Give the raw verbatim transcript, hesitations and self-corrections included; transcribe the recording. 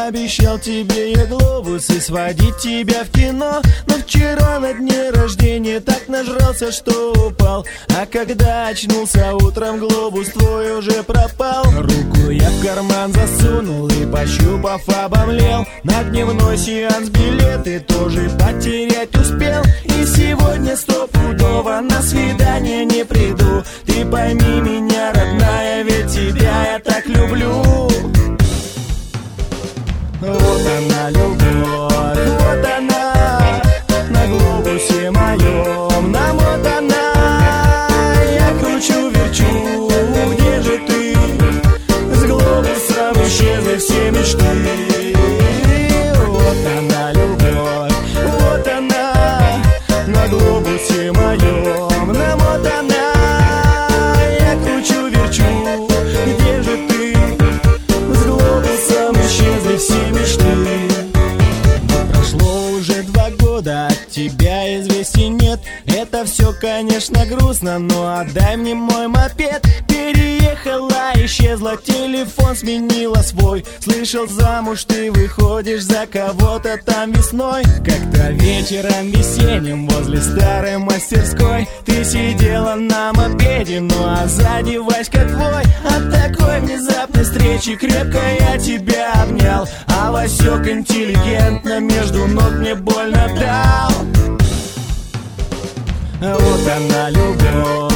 Обещал тебе я глобусы, сводить тебя в кино. Но вчера на дне рождения так нажрался, что упал. А когда очнулся утром, глобус твой уже пропал. Руку я в карман засунул и, пощупав, обомлел. На дневной сеанс билеты тоже потерять успел. И сегодня стопудово на свидание не приду. Ты пойми меня, родная, ведь тебя я так люблю. Вот она, любовь, вот она, на глобусе моем намотана. Я кручу, верчу, где же ты? С глобусом исчезли все мечты. Вот она, любовь, вот она, на глобусе моем намотана. Я кручу, верчу, где же ты? С глобусом исчезли все мечты. Прошло уже два года, от тебя известий нет. Это все, конечно, грустно, но отдай мне мой мопед. Переехала, исчезла, телефон сменила свой. Слышал, замуж ты выходишь за кого-то там весной. Как-то вечером весенним возле старой мастерской ты сидела на мопеде, ну а сзади Васька твой. От такой внезапной встречи крепко я тебя обнял, а Васек интеллигентно между ног мне больно дал. Вот она, любовь.